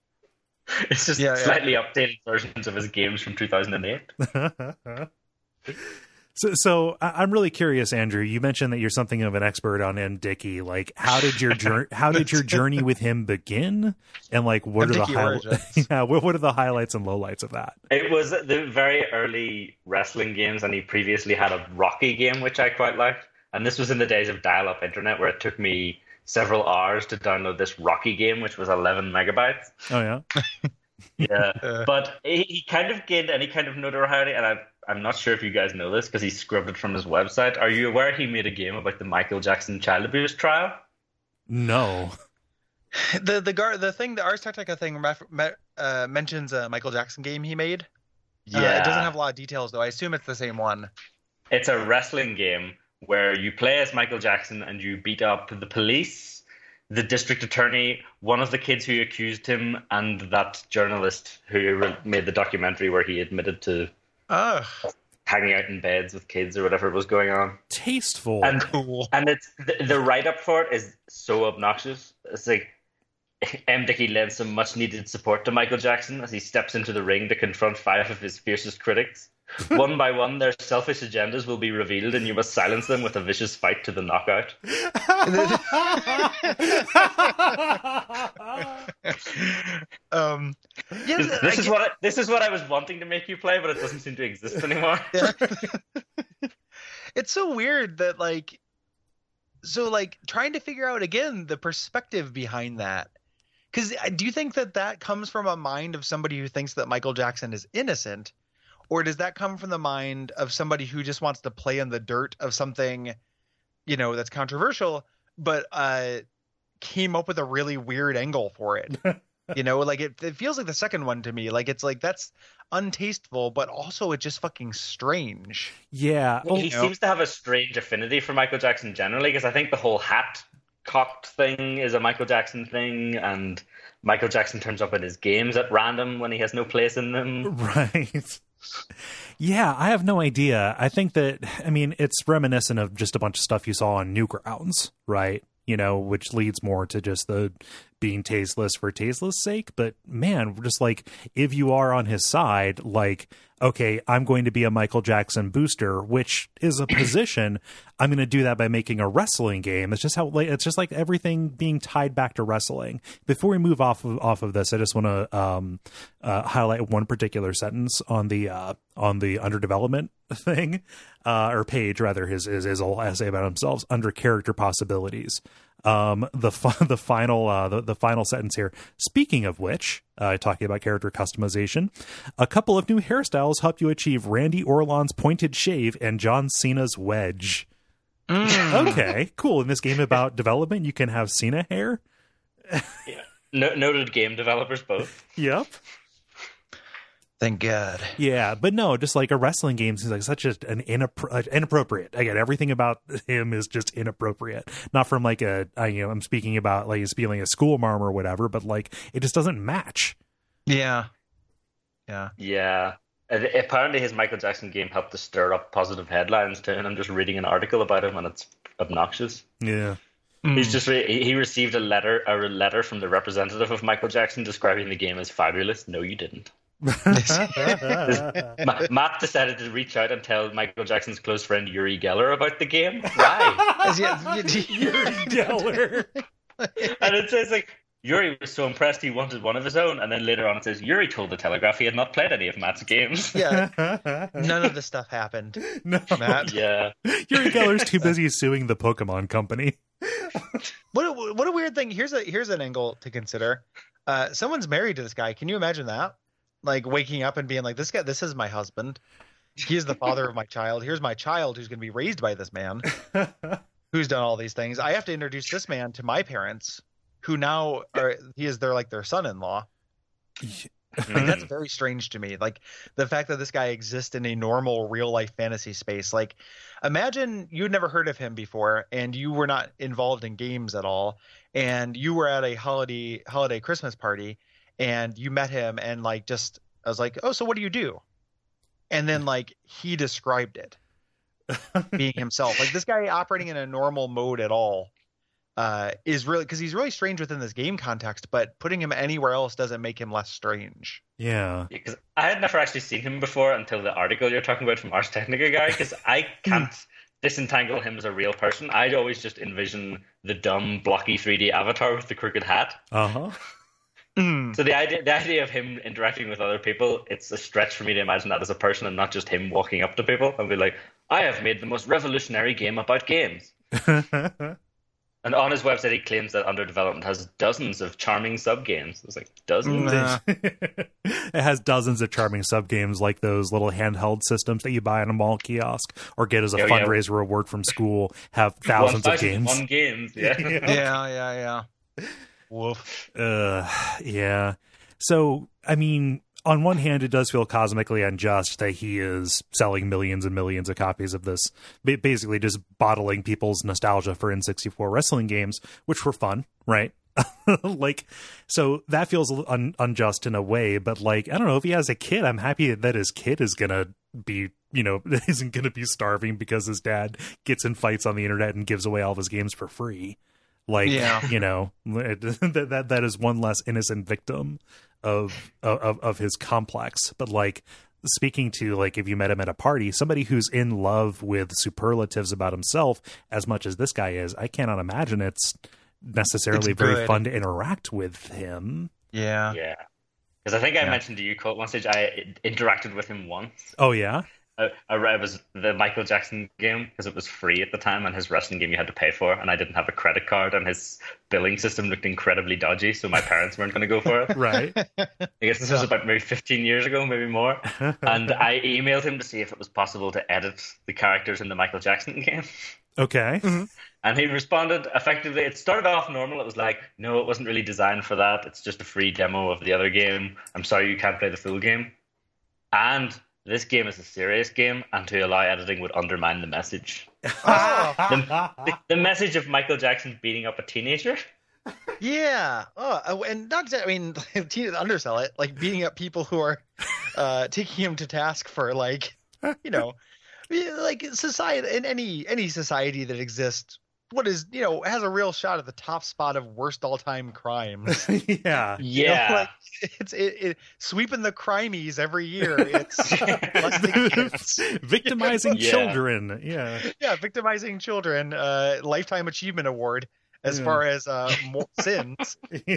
It's just slightly updated versions of his games from 2008. So I'm really curious, Andrew. You mentioned that you're something of an expert on M. Dickey. Like, how did your journey with him begin? And like, what are the highlights and lowlights of that? It was the very early wrestling games, and he previously had a Rocky game, which I quite liked. And this was in the days of dial-up internet, where it took me several hours to download this Rocky game, which was 11 megabytes. Oh yeah. Yeah, but he kind of gained any kind of notoriety, and I'm not sure if you guys know this because he scrubbed it from his website. Are you aware he made a game about the Michael Jackson child abuse trial? No. The Ars Technica thing mentions a Michael Jackson game he made. Yeah, it doesn't have a lot of details though. I assume it's the same one. It's a wrestling game where you play as Michael Jackson and you beat up the police, the district attorney, one of the kids who accused him, and that journalist who made the documentary where he admitted to hanging out in beds with kids or whatever was going on. Tasteful. And cool. And it's the write-up for it is so obnoxious. It's like M. Dickey lends some much-needed support to Michael Jackson as he steps into the ring to confront 5 of his fiercest critics. One by one, their selfish agendas will be revealed, and you must silence them with a vicious fight to the knockout. This is what I was wanting to make you play, but it doesn't seem to exist anymore. Yeah. It's so weird that trying to figure out again the perspective behind that. Because do you think that comes from a mind of somebody who thinks that Michael Jackson is innocent? Or does that come from the mind of somebody who just wants to play in the dirt of something, that's controversial, but came up with a really weird angle for it? It feels like the second one to me. Like, it's like, that's untasteful, but also it's just fucking strange. Yeah. He seems to have a strange affinity for Michael Jackson generally, because I think the whole hat cocked thing is a Michael Jackson thing, and Michael Jackson turns up in his games at random when he has no place in them. Right. Yeah, I have no idea. I think that, it's reminiscent of just a bunch of stuff you saw on Newgrounds, right? Which leads more to just the being tasteless for tasteless sake. But man, just like, if you are on his side, like, okay, I'm going to be a Michael Jackson booster, which is a position. I'm going to do that by making a wrestling game. It's just like everything being tied back to wrestling. Before we move off of this, I just want to highlight one particular sentence on the under development thing, or page rather, his whole essay about himself under character possibilities. The final sentence here. Speaking of which, talking about character customization, a couple of new hairstyles help you achieve Randy Orton's pointed shave and John Cena's wedge. Okay, cool. In this game about development, you can have Cena hair. Yeah. Noted game developers both. Yep. Thank God. Yeah, but no, just like a wrestling game seems like such an inappropriate. Again, everything about him is just inappropriate. Not from like I'm speaking about like he's feeling a school marm or whatever, but like it just doesn't match. Yeah. Apparently his Michael Jackson game helped to stir up positive headlines too, and I'm just reading an article about him and it's obnoxious. Yeah. He's just he received a letter from the representative of Michael Jackson describing the game as fabulous. No, you didn't. Matt decided to reach out and tell Michael Jackson's close friend Uri Geller about the game. Why? Uri Geller. And it says like Uri was so impressed he wanted one of his own, and then later on it says Uri told the Telegraph he had not played any of Matt's games. Yeah, none of this stuff happened. No, Matt. Yeah, Uri Geller's too busy suing the Pokemon Company. What a weird thing. Here's an angle to consider. Someone's married to this guy. Can you imagine that? Like waking up and being like, this is my husband. He is the father of my child. Here's my child who's going to be raised by this man who's done all these things. I have to introduce this man to my parents, who now they're like their son-in-law. Like, that's very strange to me. Like the fact that this guy exists in a normal real life fantasy space. Like imagine you'd never heard of him before and you were not involved in games at all. And you were at a holiday Christmas party and you met him and like, just, I was like, oh, so what do you do? And then like, he described it being himself, like this guy operating in a normal mode at all. is really, because he's really strange within this game context, but putting him anywhere else doesn't make him less strange. Yeah. Because I had never actually seen him before until the article you're talking about from Ars Technica guy, because I can't disentangle him as a real person. I'd always just envision the dumb, blocky 3D avatar with the crooked hat. Uh-huh. So the idea of him interacting with other people, it's a stretch for me to imagine that as a person and not just him walking up to people and be like, I have made the most revolutionary game about games. And on his website, he claims that Under Development has dozens of charming sub-games. It's like, dozens? It has dozens of charming sub-games like those little handheld systems that you buy in a mall kiosk or get as a fundraiser reward from school, have thousands of games. 1,001 games, yeah. Yeah. Woof. Yeah. So, I mean, on one hand, it does feel cosmically unjust that he is selling millions and millions of copies of this, basically just bottling people's nostalgia for N64 wrestling games, which were fun, right? Like, so that feels unjust in a way, but like, I don't know, if he has a kid, I'm happy that his kid is gonna be, isn't gonna be starving because his dad gets in fights on the internet and gives away all of his games for free. Like, that is one less innocent victim of his complex. But like, speaking to, like, if you met him at a party, somebody who's in love with superlatives about himself as much as this guy is, I cannot imagine it's necessarily very fun to interact with him. Yeah. Because I think I mentioned to you, Colt, one stage I interacted with him once. Oh yeah. It was the Michael Jackson game, because it was free at the time, and his wrestling game you had to pay for, and I didn't have a credit card, and his billing system looked incredibly dodgy, so my parents weren't going to go for it. Right. I guess this was about maybe 15 years ago, maybe more. And I emailed him to see if it was possible to edit the characters in the Michael Jackson game. Okay. Mm-hmm. And he responded effectively. It started off normal. It was like, no, it wasn't really designed for that. It's just a free demo of the other game. I'm sorry you can't play the full game. And this game is a serious game, and to allow editing would undermine the message. The message of Michael Jackson beating up a teenager? Yeah. And not to, I mean, to undersell it, like beating up people who are taking him to task for, like, like society, in any society that exists, what is, has a real shot at the top spot of worst all-time crimes. Yeah. Yeah. It's sweeping the crimies every year. It's victimizing children. Yeah, victimizing children. Lifetime Achievement Award as far as more sins.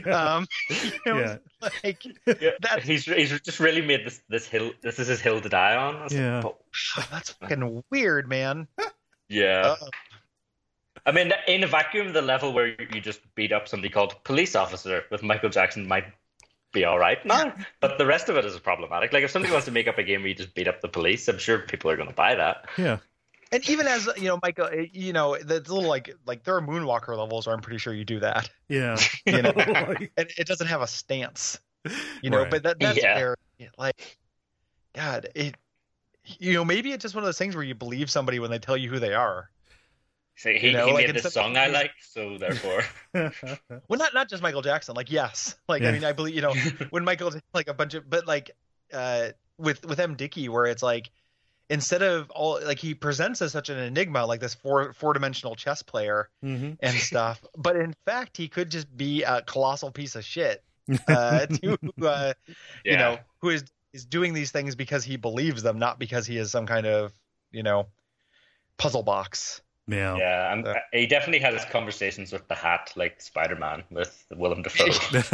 He's just really made this hill. This is his hill to die on. That's fucking weird, man. Yeah. I mean, in a vacuum, the level where you just beat up somebody called Police Officer with Michael Jackson might be all right now, but the rest of it is problematic. Like, if somebody wants to make up a game where you just beat up the police, I'm sure people are going to buy that. Yeah. And even as, Michael, that's a little like there are Moonwalker levels where I'm pretty sure you do that. Yeah. And it doesn't have a stance, right. But that's fair. Like, God, maybe it's just one of those things where you believe somebody when they tell you who they are. So he made this song I like, so therefore. Well, not just Michael Jackson. Like, yes, like I mean, I believe when Michael, like a bunch of, but like with M. Dickey, where it's like instead of all, like, he presents as such an enigma, like this four-dimensional chess player and stuff, but in fact he could just be a colossal piece of shit who is doing these things because he believes them, not because he is some kind of puzzle box. Yeah, he definitely had his conversations with the Hat, like Spider-Man with Willem Dafoe.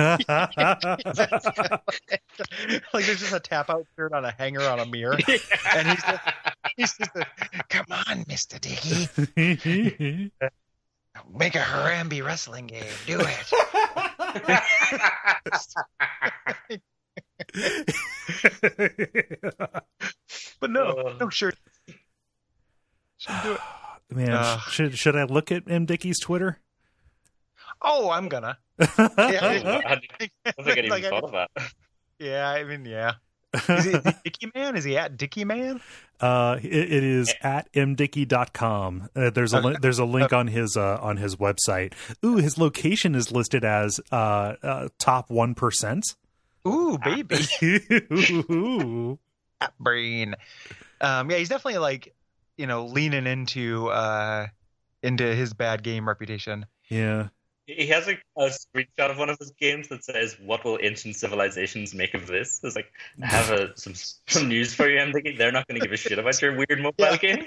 Like, there's just a tap-out shirt on a hanger on a mirror, and he's just come on, Mr. Dickey, make a Harambe wrestling game, do it. But no shirt. Should do it. Man, should I look at M. Dickey's Twitter? Oh, I'm gonna. I don't think I even thought of that. Yeah, I mean, yeah. Is he Dickey Man? Is he at Dickey Man? It is at mdickey.com. There's a link on his website. Ooh, his location is listed as top 1%. Ooh, baby. Ooh. Brain. Yeah, he's definitely like, leaning into his bad game reputation. Yeah. He has a screenshot of one of his games that says, "What will ancient civilizations make of this?" It's like, I have some news for you. I'm thinking they're not going to give a shit about your weird mobile game.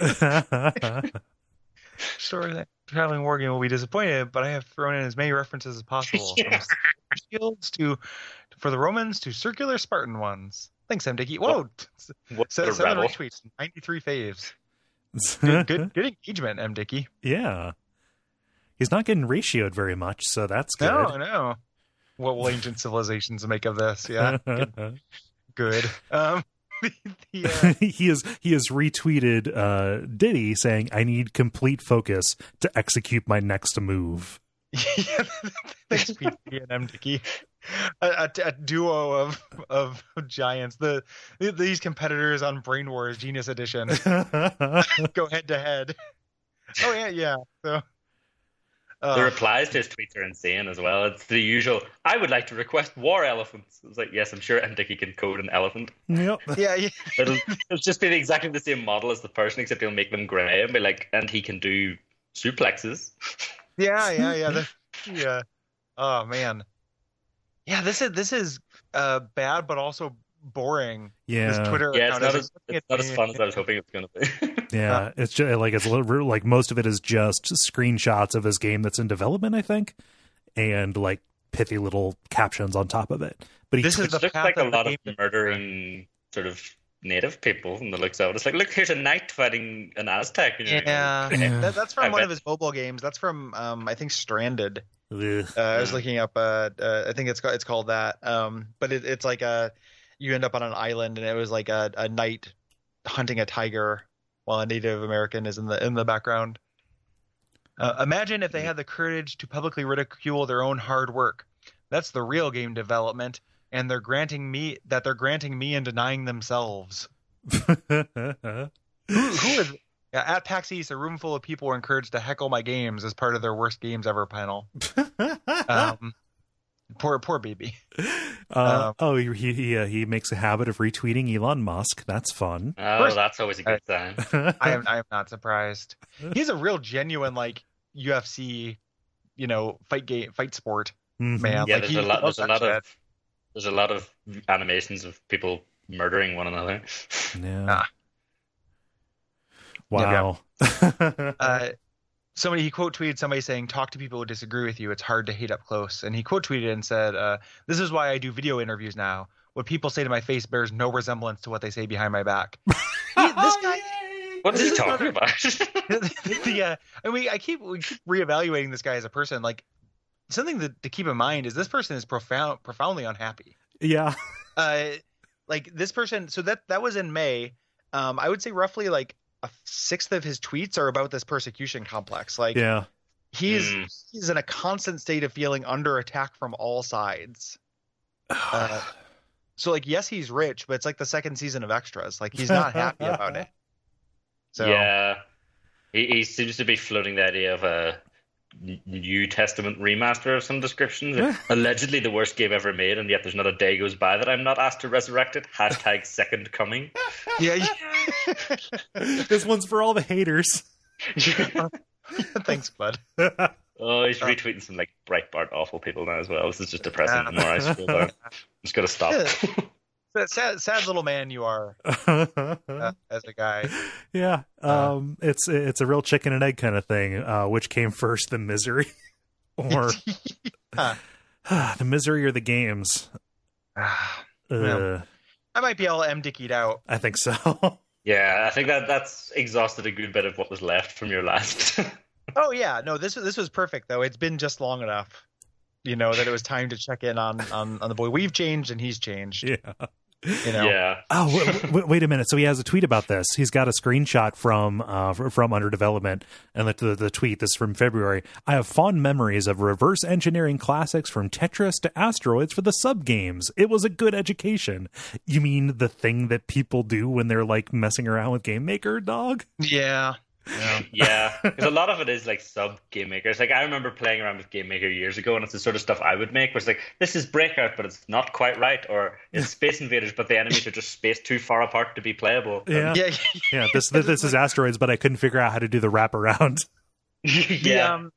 Sure, that traveling war game will be disappointed, but I have thrown in as many references as possible. Yeah. From shields for the Romans to circular Spartan ones. Thanks, MDicky. Whoa, What a 7 rebel. retweets, 93 faves. Good engagement, MDicky. Yeah. He's not getting ratioed very much, so that's good. No. What will ancient civilizations make of this? Yeah, good. He has retweeted Diddy saying, "I need complete focus to execute my next move." Yeah, thanks, PT and MDicky. A duo of giants. These competitors on Brain Wars Genius Edition go head to head. Oh yeah. So the replies to his tweets are insane as well. It's the usual, "I would like to request war elephants." It's like, yes, I'm sure MDicky can code an elephant. Yep. yeah. It'll just be exactly the same model as the person, except he'll make them grey and be like, and he can do suplexes. Yeah. Oh man. Yeah, this is bad, but also boring. Yeah. This Twitter Yeah, account it's not as fun as I was hoping it was going to be. Yeah, it's just like most of it is just screenshots of his game that's in development, I think, and like pithy little captions on top of it. But This is the It looks path like a of the lot of game. murdering sort of native people from the looks of it. It's like, look, here's a knight fighting an Aztec. Yeah, Yeah. that's from one of his mobile games. That's from I think Stranded. Ugh. I was looking up. I think it's called that. But it's like you end up on an island, and it was like a knight hunting a tiger while a Native American is in the background. Imagine if they had the courage to publicly ridicule their own hard work. That's the real game development, and they're granting me and denying themselves. Who is at PAX East? A room full of people were encouraged to heckle my games as part of their worst games ever panel. Poor baby. He makes a habit of retweeting Elon Musk. That's fun. Oh, that's always a good sign. I am not surprised. He's a real genuine like UFC, fight sport man. Yeah, Like, there's a lot of animations of people murdering one another. Yeah. Wow. He quote tweeted somebody saying, "Talk to people who disagree with you. It's hard to hate up close." And he quote tweeted and said, "This is why I do video interviews now. What people say to my face bears no resemblance to what they say behind my back." This guy. What is he talking about? Yeah, and we keep reevaluating this guy as a person. Like, something to keep in mind is this person is profoundly unhappy. Yeah. Like this person. So that was in May. I would say roughly like a sixth of his tweets are about this persecution complex. Like, Yeah. he's in a constant state of feeling under attack from all sides. So like, yes, he's rich, but it's like the second season of Extras. Like, he's not happy about it. So Yeah, he seems to be floating the idea of a New Testament remaster of some description. Allegedly the worst game ever made, and yet there's not a day goes by that I'm not asked to resurrect it. # second coming. yeah. This one's for all the haters. Thanks, bud. Oh, he's retweeting some like Breitbart awful people now as well. This is just depressing. The more I scroll down, I'm just gonna stop. Sad little man you are as a guy. Yeah. It's a real chicken and egg kind of thing. Which came first, the misery or the misery or the games? Yeah. I might be all MDickied out. I think so. Yeah, I think that's exhausted a good bit of what was left from your last. Oh yeah, no, this was perfect though. It's been just long enough, that it was time to check in on the boy. We've changed and he's changed. Yeah. Yeah. Oh, wait a minute. So he has a tweet about this. He's got a screenshot from Under Development, and the tweet, this is from February. "I have fond memories of reverse engineering classics from Tetris to Asteroids for the sub games. It was a good education." You mean the thing that people do when they're like messing around with Game Maker, dog? Yeah. Yeah, because a lot of it is like sub game makers. Like, I remember playing around with Game Maker years ago, and it's the sort of stuff I would make where it's like, this is Breakout, but it's not quite right, or it's Space Invaders, but the enemies are just spaced too far apart to be playable. Yeah. Yeah. Yeah. This is Asteroids, but I couldn't figure out how to do the wraparound. Yeah.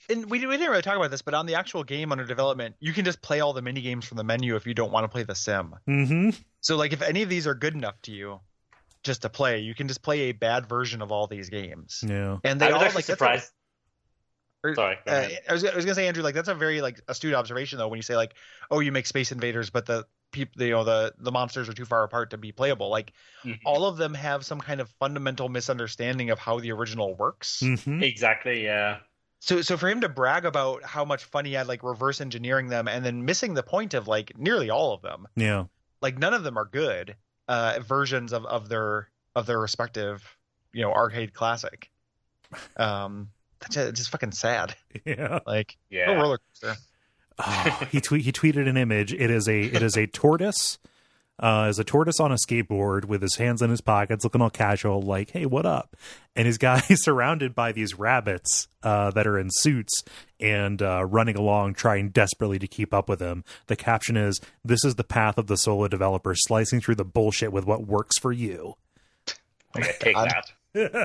and we didn't really talk about this, but on the actual game under development, you can just play all the mini games from the menu if you don't want to play the sim. Mm-hmm. So like if any of these are good enough to you just to play, you can just play a bad version of all these games. Yeah. And they I was all actually surprised. Sorry. I was gonna say, Andrew, like that's a very like astute observation though when you say like, oh, you make Space Invaders, but the monsters are too far apart to be playable. Like all of them have some kind of fundamental misunderstanding of how the original works. Mm-hmm. Exactly. Yeah. So for him to brag about how much fun he had like reverse engineering them and then missing the point of like nearly all of them. Yeah. Like none of them are good versions of their respective, arcade classic. That's just fucking sad. Yeah. Like Yeah. a roller coaster. Oh, he tweeted an image. It is a tortoise. Is a tortoise on a skateboard with his hands in his pockets, looking all casual, like, "Hey, what up?" And his guy is surrounded by these rabbits that are in suits and running along, trying desperately to keep up with him. The caption is, "This is the path of the solo developer, slicing through the bullshit with what works for you." Okay, take that.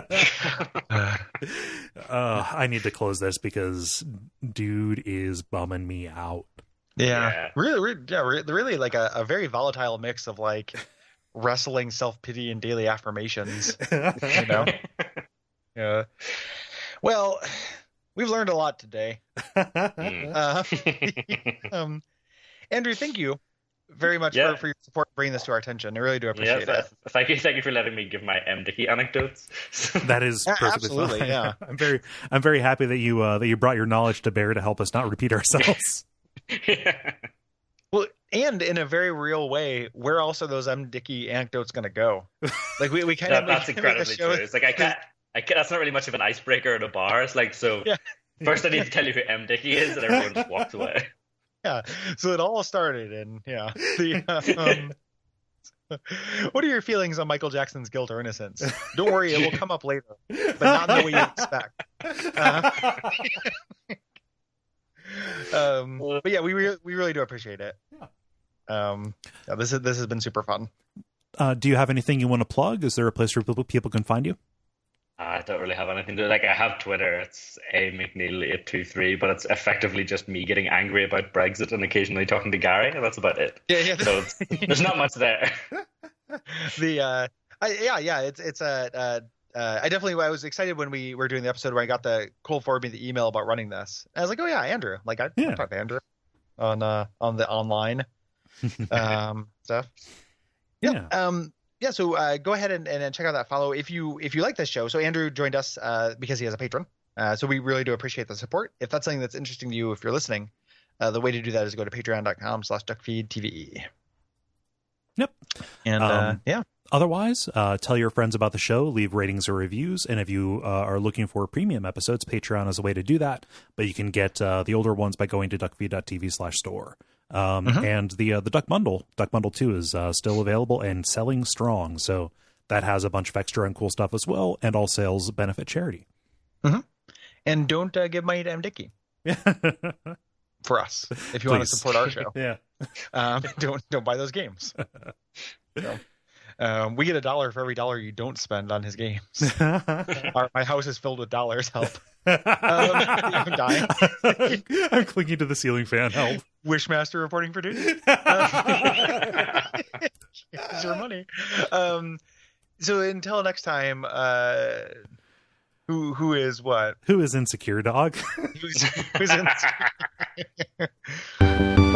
I need to close this because dude is bumming me out. Yeah. Really like a very volatile mix of like wrestling, self-pity, and daily affirmations. Yeah. Well, we've learned a lot today. Andrew, thank you very much for your support bringing this to our attention. I really do appreciate it. Thank you for letting me give my MDicky anecdotes. That is perfectly absolutely fine. Yeah. I'm very happy that you brought your knowledge to bear to help us not repeat ourselves. Yeah. Well, and in a very real way, where else are those MDicky anecdotes going to go? Like we kind of that's incredibly true. It's like I can't. That's not really much of an icebreaker at a bar. It's like first I need to tell you who MDicky is, and everyone just walks away. Yeah. So it all started in what are your feelings on Michael Jackson's guilt or innocence? Don't worry, it will come up later, but not in the way you expect. But yeah, we really do appreciate it. This has been super fun. Do you have anything you want to plug? Is there a place where people can find you? I don't really have anything to do. Like I have Twitter, it's amcneil823, but it's effectively just me getting angry about Brexit and occasionally talking to Gary, and that's about it. Yeah. So there's not much there. I was excited when we were doing the episode where I got the Cole forwarded me the email about running this. And I was like, oh yeah, Andrew. Like I talked to Andrew on the online stuff. So go ahead and check out that follow if you like this show. So Andrew joined us because he has a patron. So we really do appreciate the support. If that's something that's interesting to you, if you're listening, the way to do that is go to patreon.com/duckfeedtve. Yep. And otherwise, tell your friends about the show, leave ratings or reviews. And if you are looking for premium episodes, Patreon is a way to do that. But you can get the older ones by going to duckfeed.tv/store. And the Duck Bundle 2 is still available and selling strong. So that has a bunch of extra and cool stuff as well. And all sales benefit charity. Mm-hmm. And don't give money to MDicky. For us, if you want to support our show. Yeah. Don't buy those games. We get $1 for every $1 you don't spend on his games. My house is filled with dollars. Help. I'm dying. I'm clinging to the ceiling fan. Help. Wishmaster reporting for duty. Here's your money. So until next time, who is what? Who is insecure, dog? Who's insecure?